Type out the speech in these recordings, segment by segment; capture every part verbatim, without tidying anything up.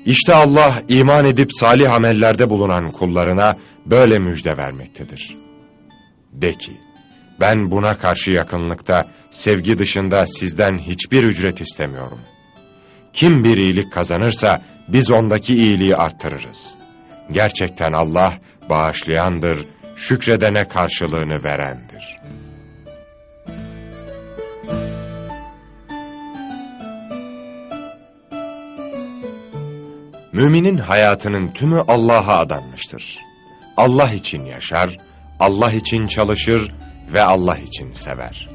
İşte Allah iman edip salih amellerde bulunan kullarına böyle müjde vermektedir. De ki, ben buna karşı yakınlıkta, sevgi dışında sizden hiçbir ücret istemiyorum. Kim bir iyilik kazanırsa biz ondaki iyiliği arttırırız. Gerçekten Allah bağışlayandır, şükredene karşılığını verendir. Müminin hayatının tümü Allah'a adanmıştır. Allah için yaşar, Allah için çalışır ve Allah için sever.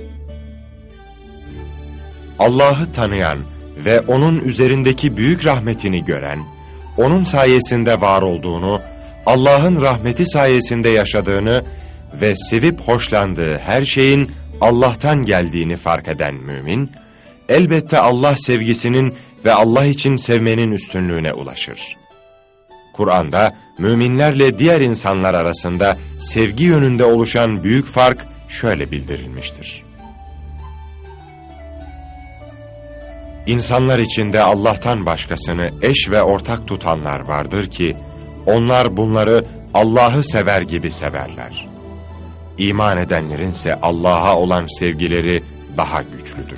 Allah'ı tanıyan ve O'nun üzerindeki büyük rahmetini gören, O'nun sayesinde var olduğunu, Allah'ın rahmeti sayesinde yaşadığını ve sevip hoşlandığı her şeyin Allah'tan geldiğini fark eden mümin, elbette Allah sevgisinin ve Allah için sevmenin üstünlüğüne ulaşır. Kur'an'da müminlerle diğer insanlar arasında sevgi yönünde oluşan büyük fark şöyle bildirilmiştir. İnsanlar içinde Allah'tan başkasını eş ve ortak tutanlar vardır ki, onlar bunları Allah'ı sever gibi severler. İman edenlerin ise Allah'a olan sevgileri daha güçlüdür.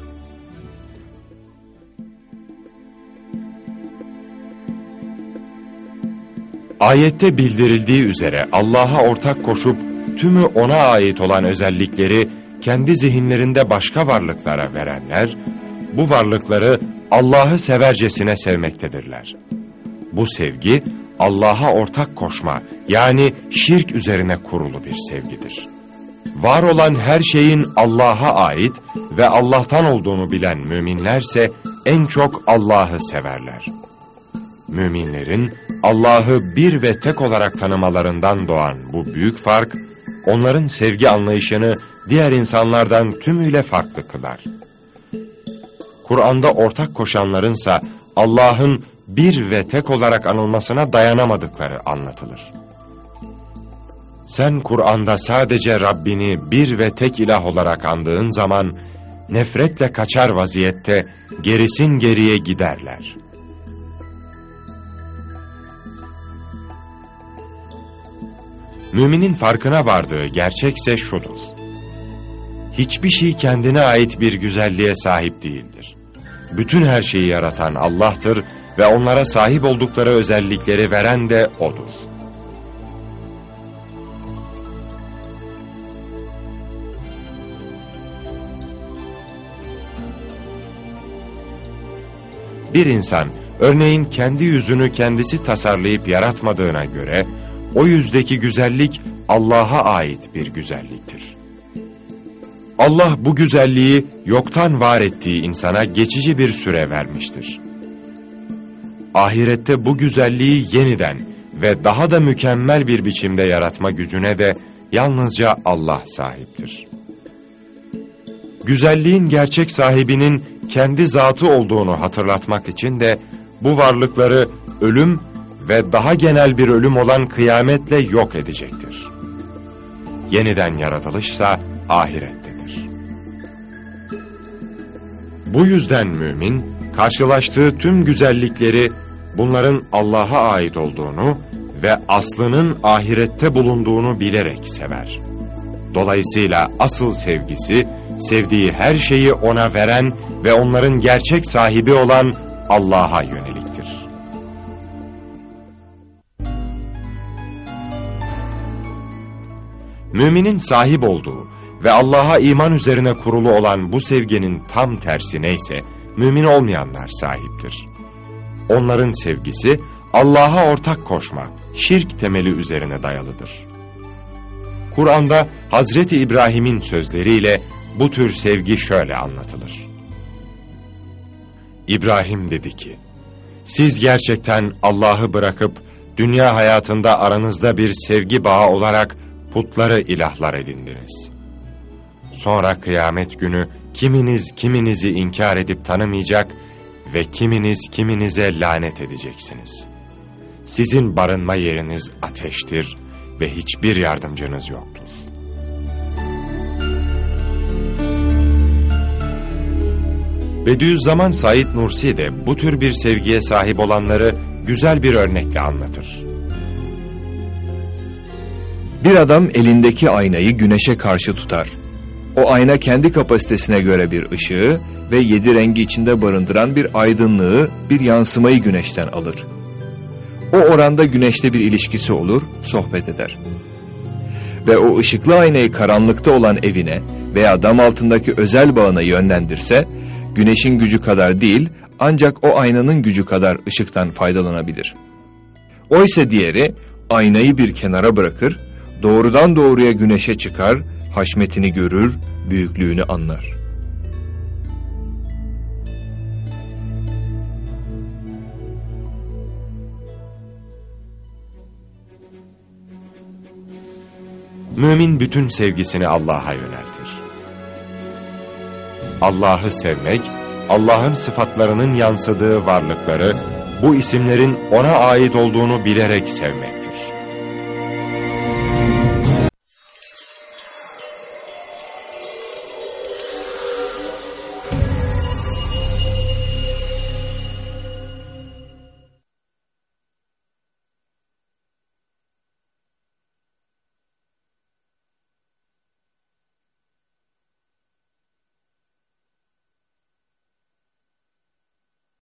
Ayette bildirildiği üzere Allah'a ortak koşup tümü O'na ait olan özellikleri kendi zihinlerinde başka varlıklara verenler, bu varlıkları Allah'ı severcesine sevmektedirler. Bu sevgi Allah'a ortak koşma, yani şirk üzerine kurulu bir sevgidir. Var olan her şeyin Allah'a ait ve Allah'tan olduğunu bilen müminlerse en çok Allah'ı severler. Müminlerin Allah'ı bir ve tek olarak tanımalarından doğan bu büyük fark, onların sevgi anlayışını diğer insanlardan tümüyle farklı kılar. Kur'an'da ortak koşanlarınsa Allah'ın bir ve tek olarak anılmasına dayanamadıkları anlatılır. Sen Kur'an'da sadece Rabbini bir ve tek ilah olarak andığın zaman, nefretle kaçar vaziyette gerisin geriye giderler. Müminin farkına vardığı gerçekse şudur: hiçbir şey kendine ait bir güzelliğe sahip değildir. Bütün her şeyi yaratan Allah'tır ve onlara sahip oldukları özellikleri veren de O'dur. Bir insan, örneğin kendi yüzünü kendisi tasarlayıp yaratmadığına göre, o yüzdeki güzellik Allah'a ait bir güzelliktir. Allah bu güzelliği yoktan var ettiği insana geçici bir süre vermiştir. Ahirette bu güzelliği yeniden ve daha da mükemmel bir biçimde yaratma gücüne de yalnızca Allah sahiptir. Güzelliğin gerçek sahibinin kendi zatı olduğunu hatırlatmak için de bu varlıkları ölüm ve daha genel bir ölüm olan kıyametle yok edecektir. Yeniden yaratılışsa ahirettedir. Bu yüzden mümin, karşılaştığı tüm güzellikleri bunların Allah'a ait olduğunu ve aslının ahirette bulunduğunu bilerek sever. Dolayısıyla asıl sevgisi, sevdiği her şeyi O'na veren ve onların gerçek sahibi olan Allah'a yöneliktir. Müminin sahip olduğu ve Allah'a iman üzerine kurulu olan bu sevginin tam tersi neyse, mümin olmayanlar sahiptir. Onların sevgisi Allah'a ortak koşma, şirk temeli üzerine dayalıdır. Kur'an'da Hazreti İbrahim'in sözleriyle bu tür sevgi şöyle anlatılır. İbrahim dedi ki, siz gerçekten Allah'ı bırakıp dünya hayatında aranızda bir sevgi bağı olarak putları ilahlar edindiniz. Sonra kıyamet günü kiminiz kiminizi inkar edip tanımayacak ve kiminiz kiminize lanet edeceksiniz. Sizin barınma yeriniz ateştir ve hiçbir yardımcınız yoktur. Bediüzzaman Said Nursi de bu tür bir sevgiye sahip olanları güzel bir örnekle anlatır. Bir adam elindeki aynayı güneşe karşı tutar. O ayna kendi kapasitesine göre bir ışığı ve yedi rengi içinde barındıran bir aydınlığı, bir yansımayı güneşten alır. O oranda güneşle bir ilişkisi olur, sohbet eder. Ve o ışıklı aynayı karanlıkta olan evine veya dam altındaki özel bağına yönlendirse, güneşin gücü kadar değil, ancak o aynanın gücü kadar ışıktan faydalanabilir. Oysa diğeri, aynayı bir kenara bırakır, doğrudan doğruya güneşe çıkar, haşmetini görür, büyüklüğünü anlar. Mümin bütün sevgisini Allah'a yöneltir. Allah'ı sevmek, Allah'ın sıfatlarının yansıdığı varlıkları, bu isimlerin ona ait olduğunu bilerek sevmek.